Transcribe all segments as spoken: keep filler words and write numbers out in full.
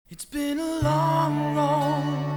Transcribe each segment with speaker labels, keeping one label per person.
Speaker 1: It's been a long road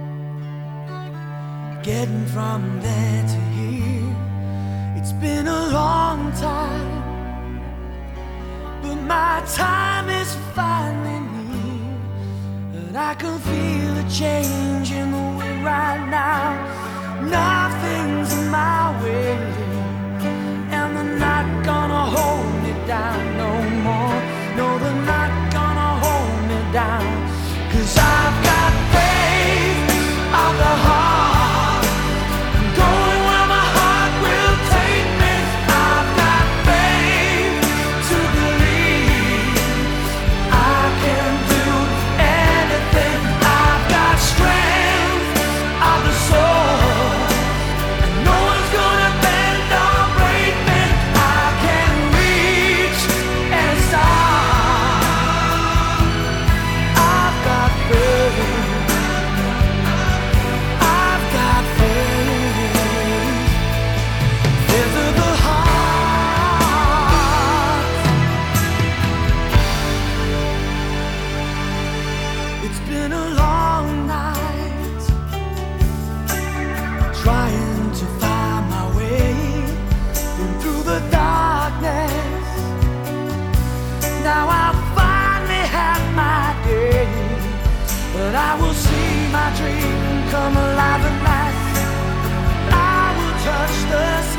Speaker 1: getting from there to here. It's been a long time, but my time is finally near. And I can feel a change in the wind right now. Nothing's in my way, and they're not gonna hold me down no more. No, they're not gonna hold me down. 'Cause I've got faith of the heart, I'm going where my heart will take me. I've got faith to believe I can do anything. I've got strength of the soul, and no one's gonna bend or break me. I can reach any star. It's been a long night, trying to find my way in through the darkness. Now I finally have my day, but I will see my dream come alive at last. I will touch the